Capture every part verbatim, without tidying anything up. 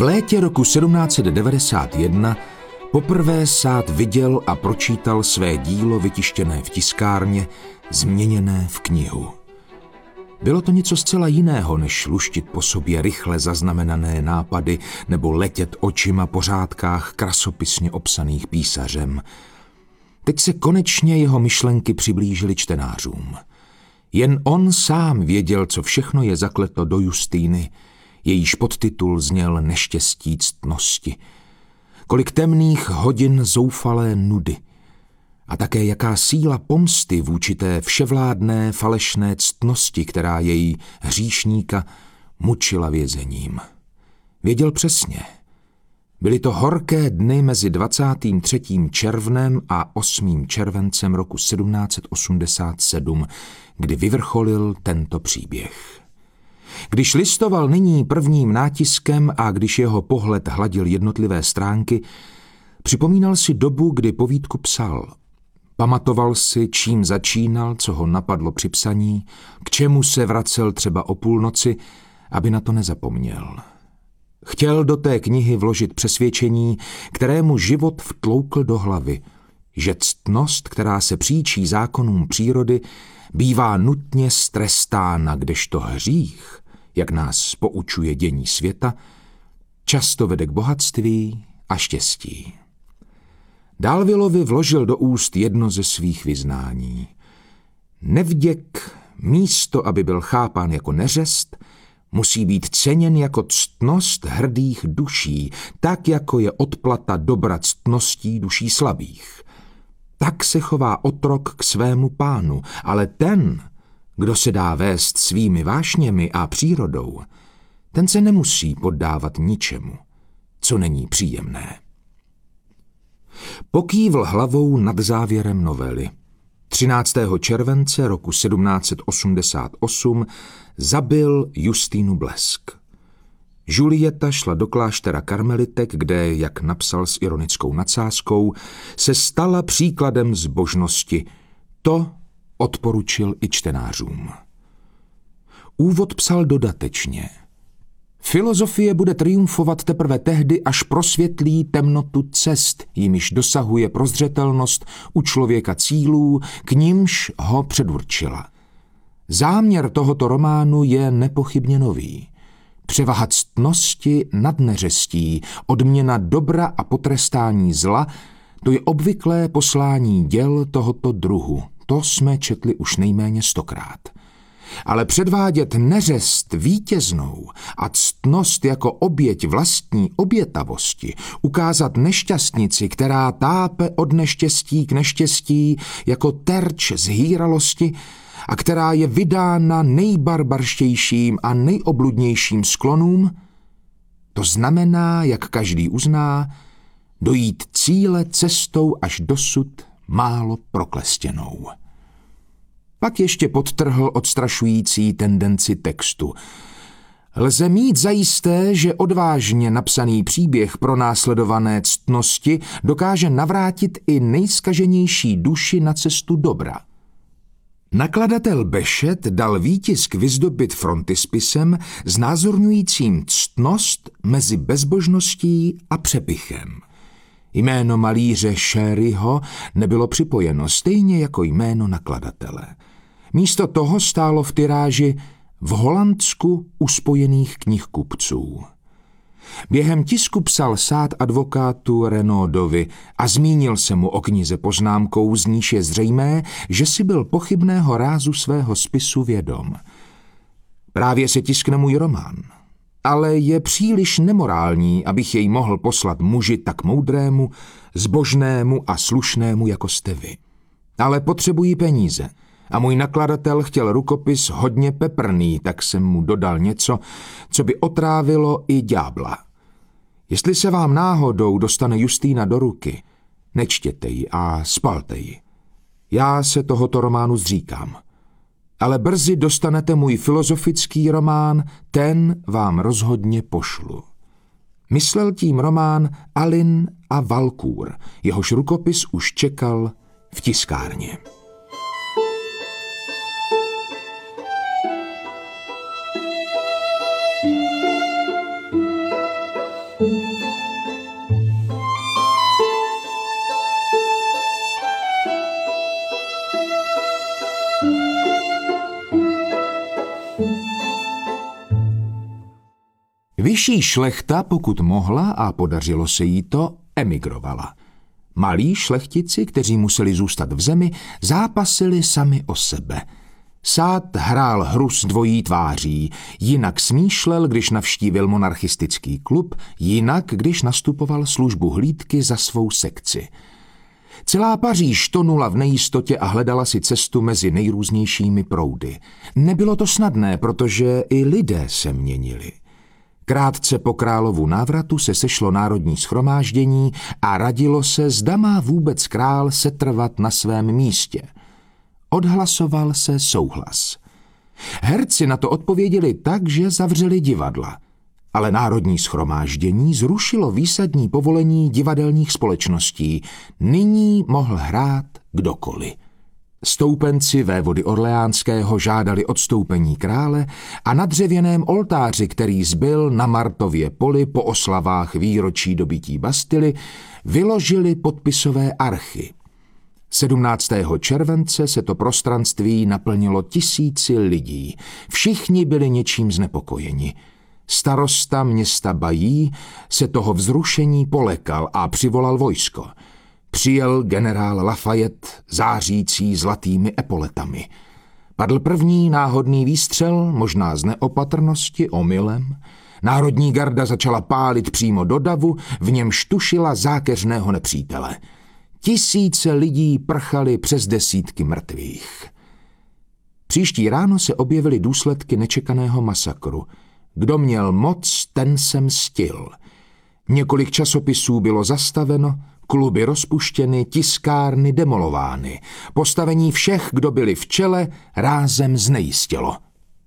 létě roku sedmnáct set devadesát jedna poprvé Sade viděl a pročítal své dílo vytištěné v tiskárně, změněné v knihu. Bylo to něco zcela jiného, než luštit po sobě rychle zaznamenané nápady nebo letět očima po řádkách krasopisně obsaných písařem. Teď se konečně jeho myšlenky přiblížily čtenářům. Jen on sám věděl, co všechno je zakleto do Justýny, jejíž podtitul zněl Neštěstí ctnosti. Kolik temných hodin zoufalé nudy. A také jaká síla pomsty vůči té vševládné falešné ctnosti, která její hříšníka mučila vězením. Věděl přesně. Byly to horké dny mezi dvacátým třetím červnem a osmým červencem roku sedmnáct set osmdesát sedm, kdy vyvrcholil tento příběh. Když listoval nyní prvním nátiskem a když jeho pohled hladil jednotlivé stránky, připomínal si dobu, kdy povídku psal. Pamatoval si, čím začínal, co ho napadlo při psaní, k čemu se vracel třeba o půlnoci, aby na to nezapomněl. Chtěl do té knihy vložit přesvědčení, kterému život vtloukl do hlavy, že ctnost, která se příčí zákonům přírody, bývá nutně strestána, kdežto hřích, jak nás poučuje dění světa, často vede k bohatství a štěstí. Dalvilovi vložil do úst jedno ze svých vyznání. Nevděk, místo aby byl chápán jako neřest, musí být ceněn jako ctnost hrdých duší, tak jako je odplata dobra ctností duší slabých. Tak se chová otrok k svému pánu, ale ten, kdo se dá vést svými vášněmi a přírodou, ten se nemusí poddávat ničemu, co není příjemné. Pokývl hlavou nad závěrem novely. třináctého července roku sedmnáct set osmdesát osm zabil Justýnu Blesk. Julieta šla do kláštera karmelitek, kde, jak napsal s ironickou nadsázkou, se stala příkladem zbožnosti. To odporučil i čtenářům. Úvod psal dodatečně. Filozofie bude triumfovat teprve tehdy, až prosvětlí temnotu cest, jimiž dosahuje prozřetelnost u člověka cílů, k nimž ho předurčila. Záměr tohoto románu je nepochybně nový. Převaha ctnosti nad neřestí, odměna dobra a potrestání zla, to je obvyklé poslání děl tohoto druhu. To jsme četli už nejméně stokrát. Ale předvádět neřest vítěznou a ctnost jako oběť vlastní obětavosti, ukázat nešťastnici, která tápe od neštěstí k neštěstí jako terč zhýralosti a která je vydána nejbarbarštějším a nejobludnějším sklonům, to znamená, jak každý uzná, dojít cíle cestou až dosud málo proklestěnou. Pak ještě podtrhl odstrašující tendenci textu. Lze mít zajisté, že odvážně napsaný příběh pro následované ctnosti dokáže navrátit i nejskaženější duši na cestu dobra. Nakladatel Bešet dal výtisk vyzdobit frontispisem znázorňujícím ctnost mezi bezbožností a přepichem. Jméno malíře Sherryho nebylo připojeno, stejně jako jméno nakladatele. Místo toho stálo v tiráži v Holandsku u spojených knihkupců. Během tisku psal Sade advokátu Renaudovi a zmínil se mu o knize poznámkou, z níž je zřejmé, že si byl pochybného rázu svého spisu vědom. Právě se tiskne můj román, ale je příliš nemorální, abych jej mohl poslat muži tak moudrému, zbožnému a slušnému, jako jste vy. Ale potřebují peníze a můj nakladatel chtěl rukopis hodně peprný, tak jsem mu dodal něco, co by otrávilo i ďábla. Jestli se vám náhodou dostane Justýna do ruky, nečtěte ji a spalte ji. Já se tohoto románu zříkám. Ale brzy dostanete můj filozofický román, ten vám rozhodně pošlu. Myslel tím román Alin a Valkůr, jehož rukopis už čekal v tiskárně. Vyšší šlechta, pokud mohla a podařilo se jí to, emigrovala. Malí šlechtici, kteří museli zůstat v zemi, zápasili sami o sebe. Sád hrál hru s dvojí tváří, jinak smýšlel, když navštívil monarchistický klub, jinak, když nastupoval službu hlídky za svou sekci. Celá Paříž tonula v nejistotě a hledala si cestu mezi nejrůznějšími proudy. Nebylo to snadné, protože i lidé se měnili. Krátce po královu návratu se sešlo národní shromáždění a radilo se, zda má vůbec král setrvat na svém místě. Odhlasoval se souhlas. Herci na to odpověděli tak, že zavřeli divadla. Ale národní shromáždění zrušilo výsadní povolení divadelních společností. Nyní mohl hrát kdokoliv. Stoupenci vévody Orleánského žádali odstoupení krále a na dřevěném oltáři, který zbyl na Martově poli po oslavách výročí dobytí Bastily, vyložili podpisové archy. sedmnáctého července se to prostranství naplnilo tisíci lidí. Všichni byli něčím znepokojeni. Starosta města Bailly se toho vzrušení polekal a přivolal vojsko. Přijel generál Lafayette, zářící zlatými epoletami. Padl první náhodný výstřel, možná z neopatrnosti, omylem. Národní garda začala pálit přímo do davu, v němž tušila zákeřného nepřítele. Tisíce lidí prchali přes desítky mrtvých. Příští ráno se objevily důsledky nečekaného masakru. Kdo měl moc, ten se mstil. Několik časopisů bylo zastaveno, kluby rozpuštěny, tiskárny demolovány. Postavení všech, kdo byli v čele, rázem znejistilo.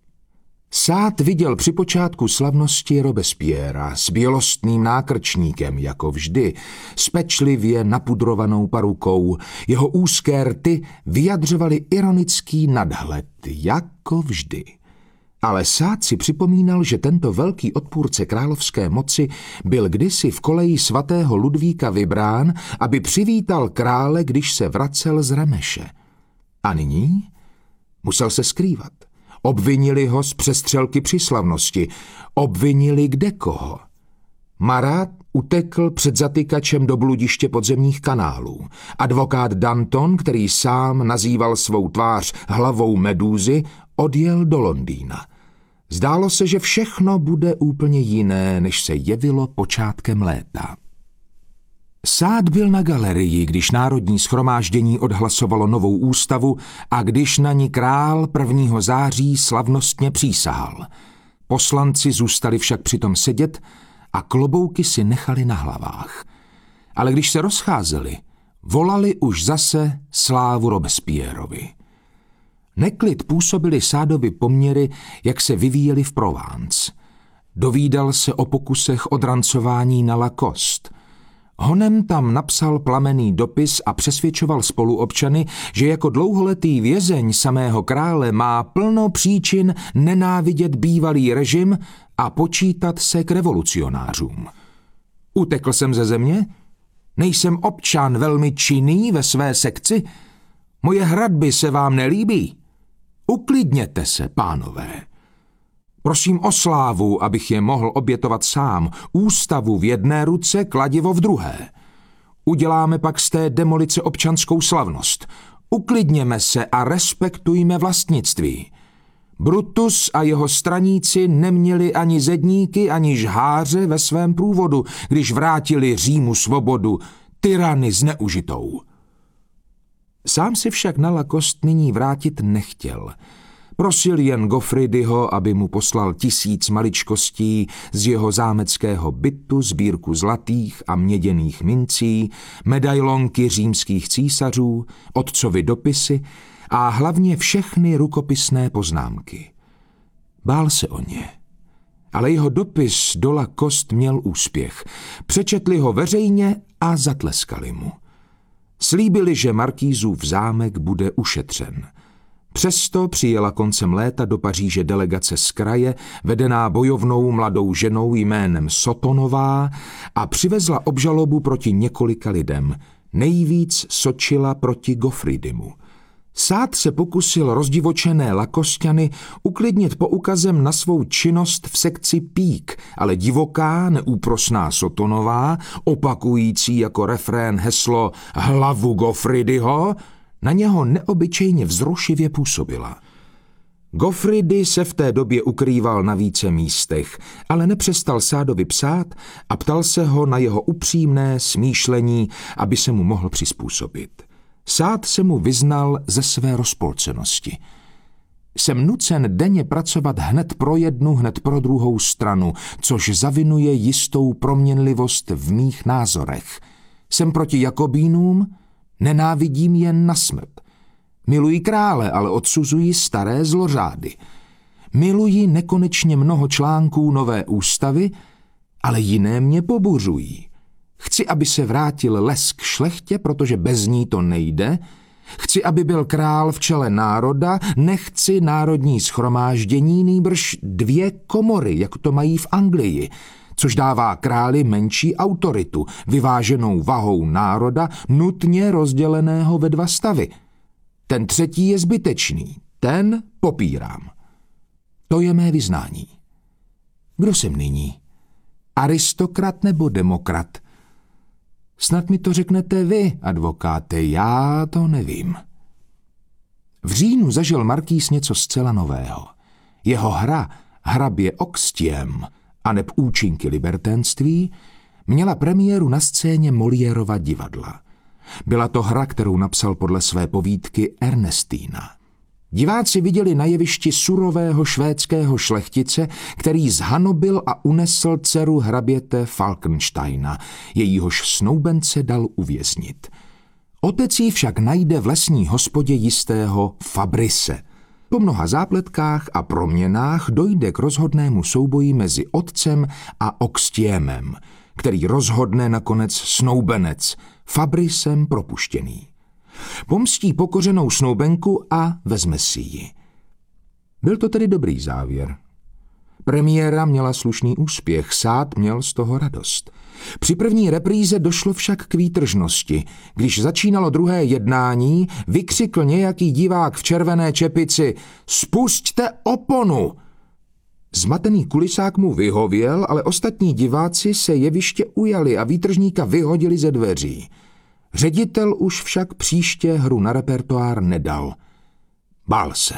Sád viděl při počátku slavnosti Robespierra s bělostným nákrčníkem, jako vždy, s pečlivě napudrovanou parukou. Jeho úzké rty vyjadřovaly ironický nadhled, jako vždy. Ale Sád si připomínal, že tento velký odpůrce královské moci byl kdysi v koleji svatého Ludvíka vybrán, aby přivítal krále, když se vracel z Remeše. A nyní musel se skrývat. Obvinili ho z přestřelky při slavnosti. Obvinili kdekoho. Marat utekl před zatykačem do bludiště podzemních kanálů. Advokát Danton, který sám nazýval svou tvář hlavou medúzy, odjel do Londýna. Zdálo se, že všechno bude úplně jiné, než se jevilo počátkem léta. Sád byl na galerii, když národní shromáždění odhlasovalo novou ústavu a když na ní král prvního září slavnostně přísahal. Poslanci zůstali však přitom sedět a klobouky si nechali na hlavách. Ale když se rozcházeli, volali už zase slávu Robespierrovi. Neklid působily Sádovi poměry, jak se vyvíjely v Provence. Dovídal se o pokusech o drancování na Lacoste. Honem tam napsal plamenný dopis a přesvědčoval spoluobčany, že jako dlouholetý vězeň samého krále má plno příčin nenávidět bývalý režim a počítat se k revolucionářům. Utekl jsem ze země? Nejsem občan velmi činný ve své sekci? Moje hradby se vám nelíbí? Uklidněte se, pánové. Prosím o slávu, abych je mohl obětovat sám, ústavu v jedné ruce, kladivo v druhé. Uděláme pak z té demolice občanskou slavnost. Uklidněme se a respektujme vlastnictví. Brutus a jeho straníci neměli ani zedníky, ani žháře ve svém průvodu, když vrátili Římu svobodu, tyrany zneužitou. Sám si však na Lacoste nyní vrátit nechtěl. Prosil jen Goffridyho, aby mu poslal tisíc maličkostí z jeho zámeckého bytu, sbírku zlatých a měděných mincí, medailonky římských císařů, otcovi dopisy a hlavně všechny rukopisné poznámky. Bál se o ně. Ale jeho dopis do Lacoste měl úspěch. Přečetli ho veřejně a zatleskali mu. Slíbili, že markýzův zámek bude ušetřen. Přesto přijela koncem léta do Paříže delegace z kraje, vedená bojovnou mladou ženou jménem Sotonová, a přivezla obžalobu proti několika lidem. Nejvíc sočila proti Goffridymu. Sád se pokusil rozdivočené Lakosťany uklidnit poukazem na svou činnost v sekci Pík, ale divoká, neúprosná Sotonová, opakující jako refrén heslo Hlavu Gofridyho, na něho neobyčejně vzrušivě působila. Gofridy se v té době ukrýval na více místech, ale nepřestal Sádovi psát a ptal se ho na jeho upřímné smýšlení, aby se mu mohl přizpůsobit. Sád se mu vyznal ze své rozpolcenosti. Jsem nucen denně pracovat hned pro jednu, hned pro druhou stranu, což zavinuje jistou proměnlivost v mých názorech. Jsem proti Jakobínům, nenávidím jen na smrt. Miluji krále, ale odsuzuji staré zlořády. Miluji nekonečně mnoho článků nové ústavy, ale jiné mě pobuřují. Chci, aby se vrátil les k šlechtě, protože bez ní to nejde. Chci, aby byl král v čele národa, nechci národní shromáždění, nýbrž dvě komory, jak to mají v Anglii, což dává králi menší autoritu, vyváženou vahou národa, nutně rozděleného ve dva stavy. Ten třetí je zbytečný, ten popírám. To je mé vyznání. Kdo jsem nyní? Aristokrat nebo demokrat? Snad mi to řeknete vy, advokáte, já to nevím. V říjnu zažil markýz něco zcela nového. Jeho hra Hrabě Oxtiem aneb Účinky liberténství měla premiéru na scéně Moliérova divadla. Byla to hra, kterou napsal podle své povídky Ernestína. Diváci viděli na jevišti surového švédského šlechtice, který zhanobil a unesl dceru hraběte Falkensteina, jejíhož snoubence dal uvěznit. Otec jí však najde v lesní hospodě jistého Fabrise. Po mnoha zápletkách a proměnách dojde k rozhodnému souboji mezi otcem a Oxtiemem, který rozhodne nakonec snoubenec, Fabrisem propuštěný. Pomstí pokořenou snoubenku a vezme si ji. Byl to tedy dobrý závěr. Premiéra měla slušný úspěch, Sád měl z toho radost. Při první repríze došlo však k výtržnosti. Když začínalo druhé jednání, vykřikl nějaký divák v červené čepici: "Spusťte oponu!" Zmatený kulisák mu vyhověl, ale ostatní diváci se jeviště ujali a výtržníka vyhodili ze dveří. Ředitel už však příště hru na repertoár nedal. Bál se.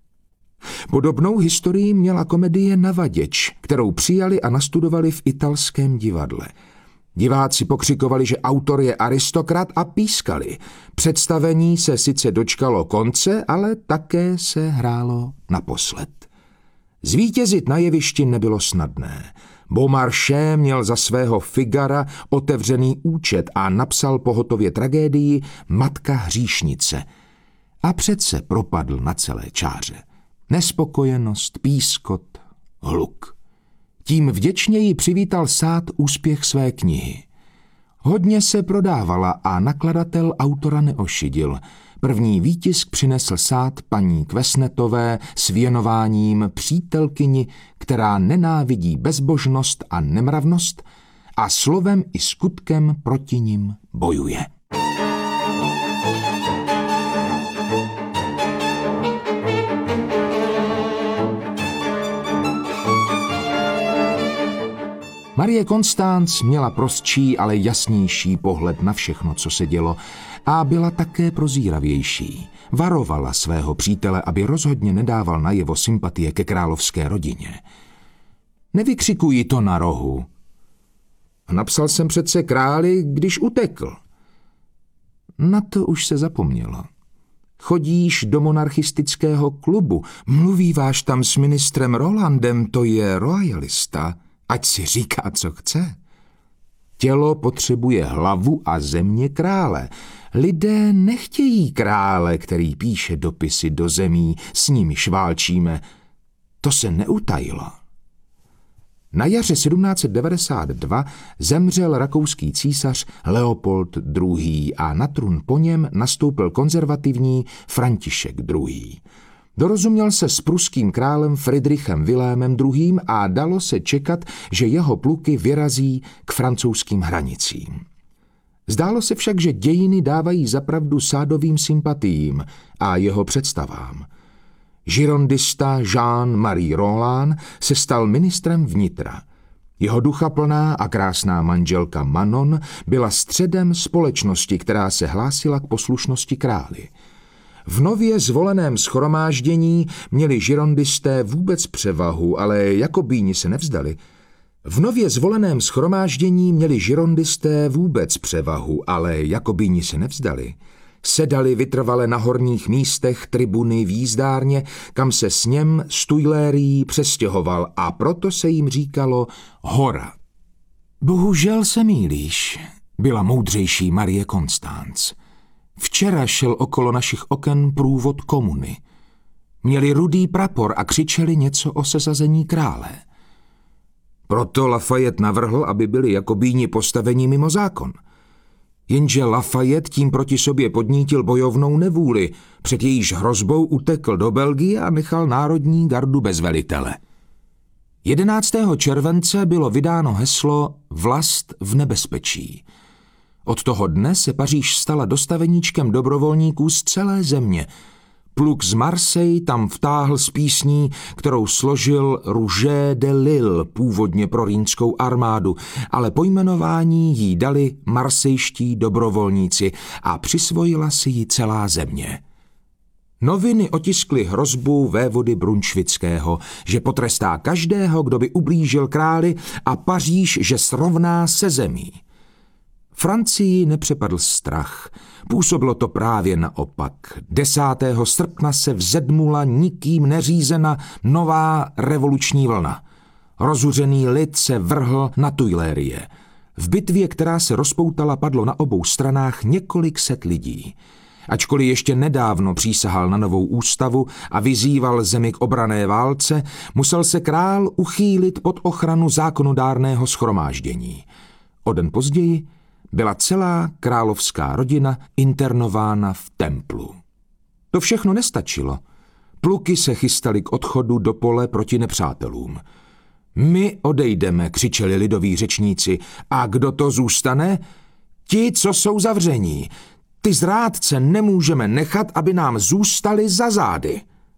Podobnou historii měla komedie Navaděč, kterou přijali a nastudovali v italském divadle. Diváci pokřikovali, že autor je aristokrat a pískali. Představení se sice dočkalo konce, ale také se hrálo naposled. Zvítězit na jevišti nebylo snadné. Beaumarchais měl za svého Figara otevřený účet a napsal pohotově tragédii Matka hříšnice. A přece propadl na celé čáře. Nespokojenost, pískot, hluk. Tím vděčněji přivítal Sád úspěch své knihy. Hodně se prodávala a nakladatel autora neošidil. První výtisk přinesl Sád paní Kvesnetové s věnováním přítelkyni, která nenávidí bezbožnost a nemravnost a slovem i skutkem proti nim bojuje. Marie Constance měla prostší, ale jasnější pohled na všechno, co se dělo, a byla také prozíravější. Varovala svého přítele, aby rozhodně nedával najevo sympatie ke královské rodině. Nevykřikuji to na rohu. Napsal jsem přece králi, když utekl. Na to už se zapomnělo. Chodíš do monarchistického klubu, mluvíváš tam s ministrem Rolandem, to je royalista. Ať si říká, co chce. Tělo potřebuje hlavu a země krále. Lidé nechtějí krále, který píše dopisy do zemí, s nimi šválčíme. To se neutajilo. Na jaře sedmnáct set devadesát dva zemřel rakouský císař Leopold druhý. a na trůn po něm nastoupil konzervativní František druhý. Dorozuměl se s pruským králem Fridrichem Vilémem druhým. a dalo se čekat, že jeho pluky vyrazí k francouzským hranicím. Zdálo se však, že dějiny dávají zapravdu Sádovým sympatiím a jeho představám. Girondista Jean-Marie Roland se stal ministrem vnitra. Jeho duchaplná a krásná manželka Manon byla středem společnosti, která se hlásila k poslušnosti králi. V nově zvoleném shromáždění měli girondisté vůbec převahu, ale Jakobíni se nevzdali. V nově zvoleném shromáždění měli girondisté vůbec převahu, ale Jakobíni se nevzdali. Sedali vytrvale na horních místech tribuny v jízdárně, kam se sněm z Tuilérií přestěhoval, a proto se jim říkalo Hora. Bohužel se mýlíš, byla moudřejší Marie Constance. Včera šel okolo našich oken průvod komuny. Měli rudý prapor a křičeli něco o sesazení krále. Proto Lafayette navrhl, aby byli Jakobíni postaveni mimo zákon. Jenže Lafayette tím proti sobě podnítil bojovnou nevůli, před jejíž hrozbou utekl do Belgie a nechal národní gardu bez velitele. jedenáctého července bylo vydáno heslo Vlast v nebezpečí. Od toho dne se Paříž stala dostaveníčkem dobrovolníků z celé země. Pluk z Marseille tam vtáhl s písní, kterou složil Rouget de Lille, původně pro rýnskou armádu, ale pojmenování jí dali marsejští dobrovolníci a přisvojila si ji celá země. Noviny otiskly hrozbu vévody Brunšvického, že potrestá každého, kdo by ublížil králi, a Paříž, že srovná se zemí. Francii nepřepadl strach. Působilo to právě naopak. desátého srpna se vzedmula nikým neřízena nová revoluční vlna. Rozuřený lid se vrhl na Tuilérie. V bitvě, která se rozpoutala, padlo na obou stranách několik set lidí. Ačkoliv ještě nedávno přísahal na novou ústavu a vyzýval zemi k obranné válce, musel se král uchýlit pod ochranu zákonodárného shromáždění. O den později byla celá královská rodina internována v Templu. To všechno nestačilo. Pluky se chystaly k odchodu do pole proti nepřátelům. My odejdeme, křičeli lidoví řečníci. A kdo to zůstane? Ti, co jsou zavření. Ty zrádce nemůžeme nechat, aby nám zůstali za zády.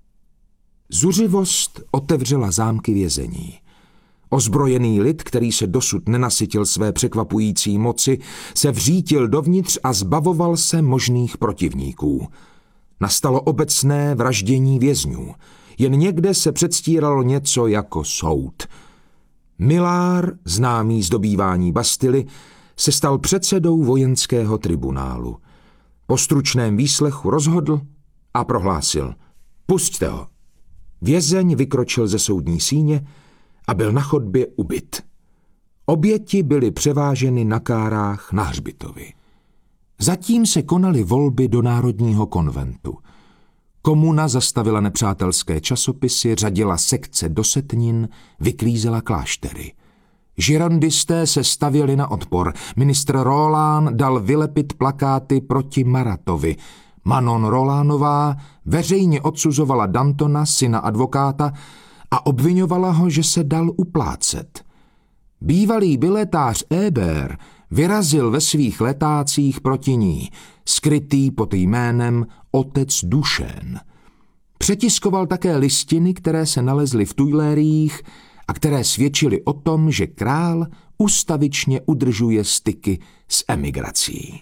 Zuřivost otevřela zámky vězení. Ozbrojený lid, který se dosud nenasytil své překvapující moci, se vřítil dovnitř a zbavoval se možných protivníků. Nastalo obecné vraždění vězňů. Jen někde se předstíralo něco jako soud. Milár, známý z dobývání Bastily, se stal předsedou vojenského tribunálu. Po stručném výslechu rozhodl a prohlásil: pusťte ho. Vězeň vykročil ze soudní síně a byl na chodbě ubit. Oběti byly převáženy na kárách na hřbitovi. Zatím se konaly volby do Národního konventu. Komuna zastavila nepřátelské časopisy, řadila sekce do setnin, vyklízela kláštery. Girondisté se stavěli na odpor. Ministr Roland dal vylepit plakáty proti Maratovi. Manon Rolandová veřejně odsuzovala Dantona, syna advokáta, a obvinovala ho, že se dal uplácet. Bývalý biletář Hébert vyrazil ve svých letácích proti ní, skrytý pod jménem Otec Dušen. Přetiskoval také listiny, které se nalezly v Tuilériích a které svědčily o tom, že král ustavičně udržuje styky s emigrací.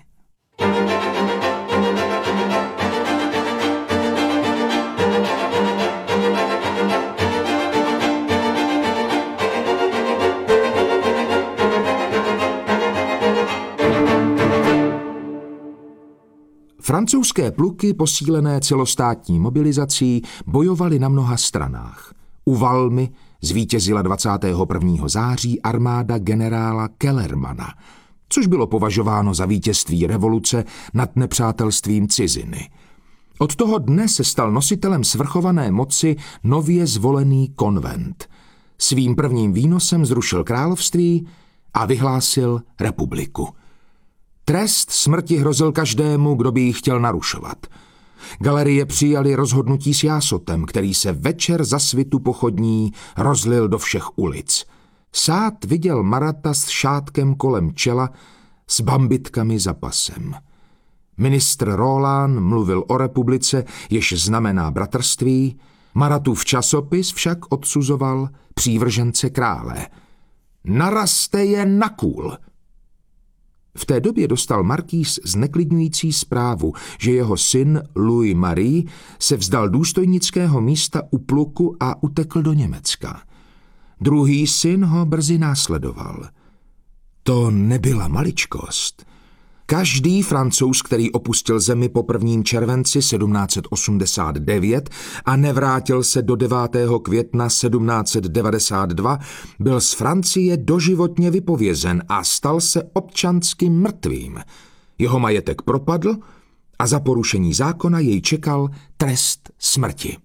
Francouzské pluky, posílené celostátní mobilizací, bojovaly na mnoha stranách. U Valmy zvítězila dvacátého prvního září armáda generála Kellermana, což bylo považováno za vítězství revoluce nad nepřátelstvím ciziny. Od toho dne se stal nositelem svrchované moci nově zvolený konvent. Svým prvním výnosem zrušil království a vyhlásil republiku. Trest smrti hrozil každému, kdo by ji chtěl narušovat. Galerie přijali rozhodnutí s jásotem, který se večer za svitu pochodní rozlil do všech ulic. Sád viděl Marata s šátkem kolem čela s bambitkami za pasem. Ministr Roland mluvil o republice, jež znamená bratrství, Maratův časopis však odsuzoval přívržence krále. Narazte je na kůl! V té době dostal markýz zneklidňující zprávu, že jeho syn Louis Marie se vzdal důstojnického místa u pluku a utekl do Německa. Druhý syn ho brzy následoval. To nebyla maličkost. Každý Francouz, který opustil zemi po prvním červenci sedmnáct osmdesát devět a nevrátil se do devátého května sedmnáct devadesát dva, byl z Francie doživotně vypovězen a stal se občansky mrtvým. Jeho majetek propadl a za porušení zákona jej čekal trest smrti.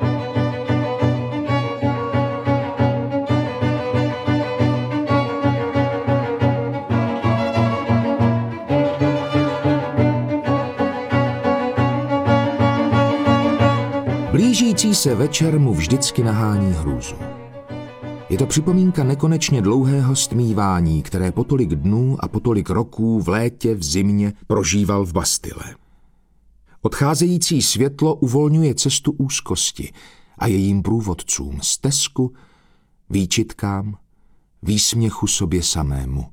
Blížící se večer mu vždycky nahání hrůzu. Je to připomínka nekonečně dlouhého stmívání, které po tolik dnů a po tolik roků v létě, v zimě prožíval v Bastille. Odcházející světlo uvolňuje cestu úzkosti a jejím průvodcům stezku, výčitkám, výsměchu sobě samému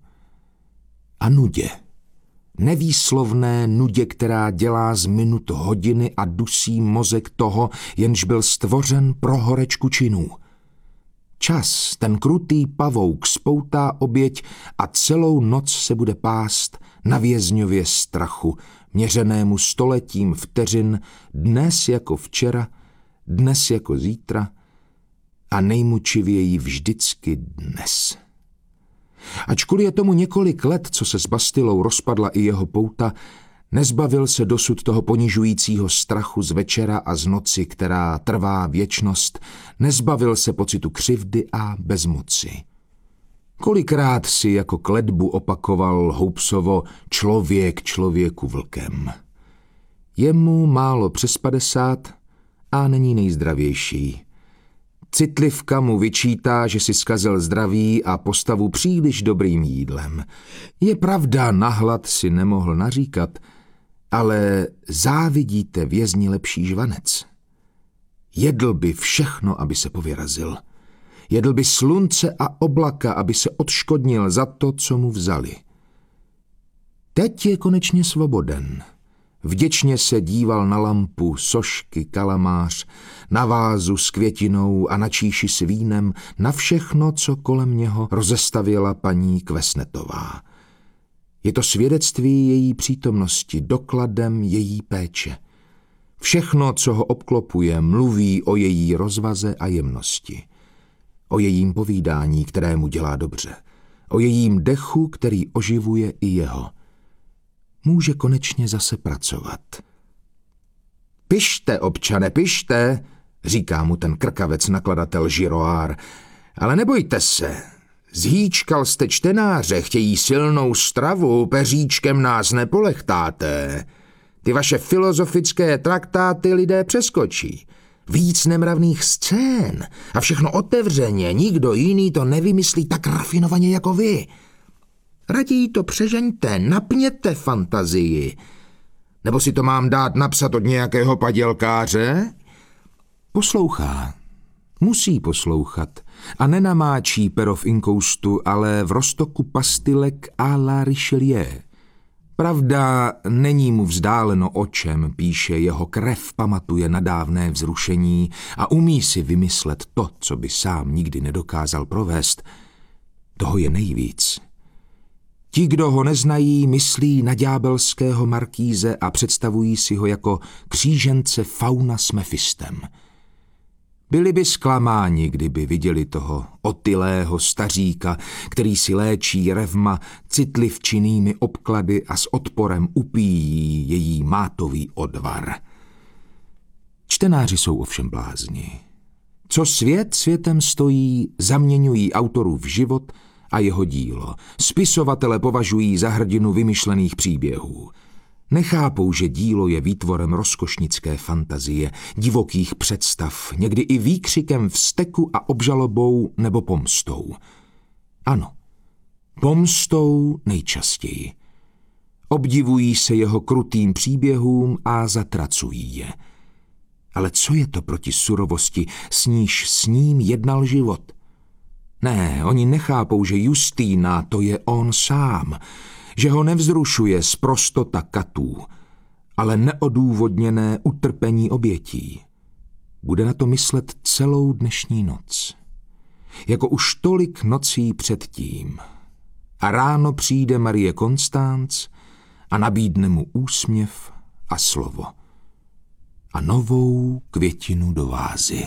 a nudě. Nevýslovné nudě, která dělá z minut hodiny a dusí mozek toho, jenž byl stvořen pro horečku činů. Čas, ten krutý pavouk, spoutá oběť a celou noc se bude pást na vězňově strachu, měřenému stoletím vteřin, dnes jako včera, dnes jako zítra a nejmučivěji vždycky dnes. Ačkoliv je tomu několik let, co se s Bastilou rozpadla i jeho pouta, nezbavil se dosud toho ponižujícího strachu z večera a z noci, která trvá věčnost, nezbavil se pocitu křivdy a bezmoci. Kolikrát si jako kletbu opakoval Hobbesovo člověk člověku vlkem. Je mu málo přes padesát a není nejzdravější. Citlivka mu vyčítá, že si zkazil zdraví a postavu příliš dobrým jídlem. Je pravda, na hlad si nemohl naříkat, ale závidíte vězni lepší žvanec. Jedl by všechno, aby se povyrazil. Jedl by slunce a oblaka, aby se odškodnil za to, co mu vzali. Teď je konečně svoboden. Vděčně se díval na lampu, sošky, kalamář, na vázu s květinou a na číši s vínem, na všechno, co kolem něho rozestavěla paní Kvesnetová. Je to svědectví její přítomnosti, dokladem její péče. Všechno, co ho obklopuje, mluví o její rozvaze a jemnosti. O jejím povídání, kterému dělá dobře. O jejím dechu, který oživuje i jeho. Může konečně zase pracovat. Pište, občane, pište, říká mu ten krkavec nakladatel Giroir, ale nebojte se. Zhýčkal jste čtenáře, chtějí silnou stravu, peříčkem nás nepolechtáte. Ty vaše filozofické traktáty lidé přeskočí. Víc nemravných scén a všechno otevřeně, nikdo jiný to nevymyslí tak rafinovaně jako vy. Raději to přežeňte, napněte fantazii. Nebo si to mám dát napsat od nějakého padělkáře? Poslouchá. Musí poslouchat. A nenamáčí pero v inkoustu, ale v roztoku pastilek à la Richelieu. Pravda, není mu vzdáleno, o čem píše, jeho krev pamatuje na dávné vzrušení a umí si vymyslet to, co by sám nikdy nedokázal provést. Toho je nejvíc. Ti, kdo ho neznají, myslí na ďábelského markíze a představují si ho jako křížence Fauna s Mefistem. Byli by zklamáni, kdyby viděli toho otylého staříka, který si léčí revma citlivčinnými obklady a s odporem upíjí její mátový odvar. Čtenáři jsou ovšem blázni. Co svět světem stojí, zaměňují autorův život a jeho dílo. Spisovatele považují za hrdinu vymyšlených příběhů. Nechápou, že dílo je výtvorem rozkošnické fantazie, divokých představ, někdy i výkřikem vzteku a obžalobou nebo pomstou. Ano, pomstou nejčastěji. obdivují se jeho krutým příběhům a zatracují je. Ale co je to proti surovosti, s níž s ním jednal život? Ne, oni nechápou, že Justína to je on sám, že ho nevzrušuje sprostota katů, ale neodůvodněné utrpení obětí. Bude na to myslet celou dnešní noc. Jako už tolik nocí předtím. A ráno přijde Marie Konstanc a nabídne mu úsměv a slovo. A novou květinu do vázy.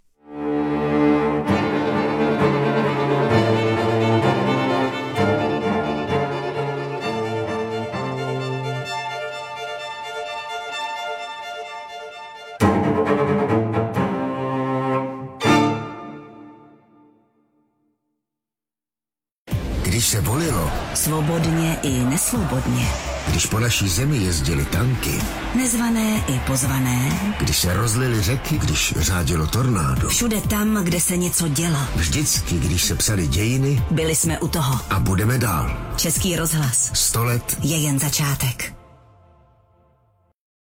Když se volilo, svobodně i nesvobodně, když po naší zemi jezdily tanky, nezvané i pozvané, když se rozlily řeky, když řádilo tornádo, všude tam, kde se něco dělo, vždycky, když se psaly dějiny, byli jsme u toho. A budeme dál. Český rozhlas. Sto let je jen začátek.